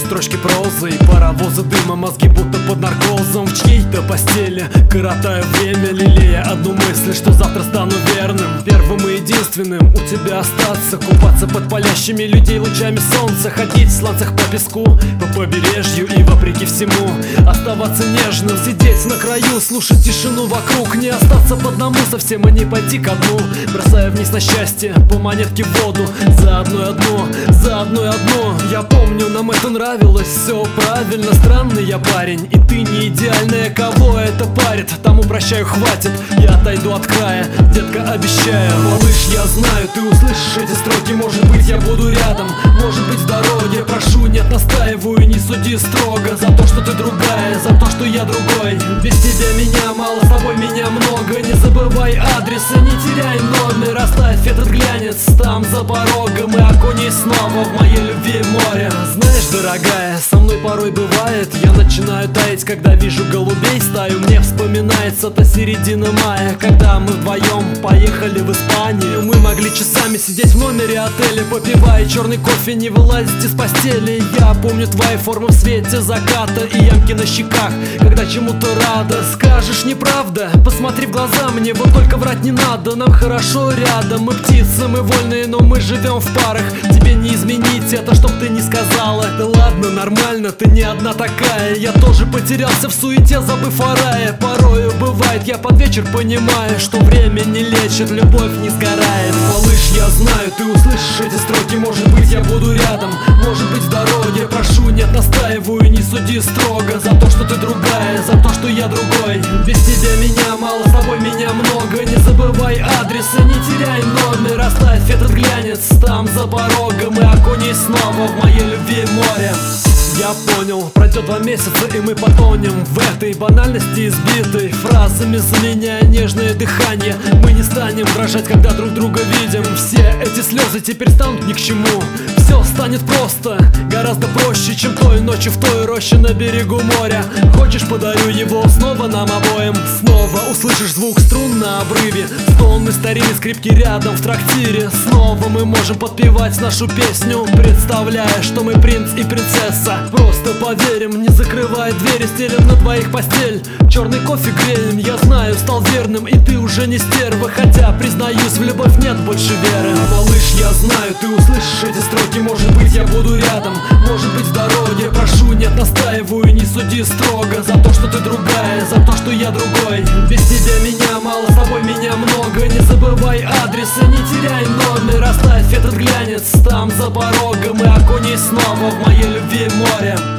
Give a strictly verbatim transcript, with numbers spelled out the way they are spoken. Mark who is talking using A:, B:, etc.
A: строчки прозы и паровозы дыма, мозги будто под наркозом. В чьей-то постели коротаю время, лелея одну мысль, что завтра стану верным, первым и единственным у тебя остаться. Купаться под палящими людей лучами солнца, ходить в сланцах по песку, по побережью и вопреки всему оставаться нежным. Сидеть на краю, слушать тишину вокруг, не остаться по одному совсем и не пойти ко дну, бросая вниз на счастье по монетке в воду. За одно и одно, за одно и одно. Я помню, нам это нравилось, все правильно. Странный я парень, и ты не идеальная. Кого это парит, тому прощаю, хватит. Я отойду от края, детка, обещаю. Малыш, я знаю, ты услышишь эти строки. Может быть, я буду рядом, может быть, в дороге. Прошу, нет, настаиваю, не суди строго. За то, что ты другая, за то, что я другой. Без тебя меня мало, с тобой меня много. Не забывай адреса, не теряй номер. Оставь этот глянец там за порогом и окунись снова в моей любви море. Знаешь, дорогая, со мной порой бывает, я начинаю таять, когда вижу голубей стаю. Мне вспоминается та середина мая, когда мы вдвоем поехали в Испанию. Мы могли часами сидеть в номере отеля, попивая черный кофе, не вылазить из постели. Я помню твои формы в свете заката и ямки на щеках, когда чему-то рада. Скажешь, неправда? Посмотри в глаза мне, вот только врать не надо. Нам хорошо рядом, мы птицы, мы вольные, но мы живем в парах. Тебе не изменить это, чтоб ты не сказала. Да ладно, нормально, ты не одна такая. Я тоже потерялся в суете, забыв о рае. Порою бывает, я под вечер понимаю, что время не лечит, любовь не сгорает. Малыш, я знаю, ты услышишь эти строки. Может быть, я буду рядом, может быть, в дороге. Прошу, нет, настаиваю, не суди строго. За то, что ты другая, за то, что я другой. Без тебя меня мало, с тобой меня много. Не забывай адреса, не теряй номер. Оставь этот глянец там за порогом и окунись снова в моей любви море. Я понял, пройдет два месяца и мы потонем в этой банальности, избитой фразами, заменяя нежное дыхание. Мы не станем дрожать, когда друг друга видим. Все эти слезы теперь станут ни к чему. Все станет просто, гораздо проще, чем той ночью в той роще на берегу моря. Хочешь, подарю его снова нам обоим. Снова услышишь звук струн на обрыве, стоны старинной скрипки рядом в трактире. Снова мы можем подпевать нашу песню, представляя, что мы принц и принцесса. Просто поверим, не закрывая двери, стелем на двоих постель. Черный кофе греем, я знаю, стал верным, и ты уже не стерва. Хотя, признаюсь, в любовь нет больше веры. Малыш, я знаю, ты услышишь эти строки. Может быть, я буду рядом, может быть, в дороге. Прошу, нет, настаиваю, не суди строго. За то, что ты другая, за то, что я другой. Без тебя меня мало, с тобой меня много. Не забывай адреса, не теряй номер. Оставь этот глянец там за порогом и окунись снова в моей любви море.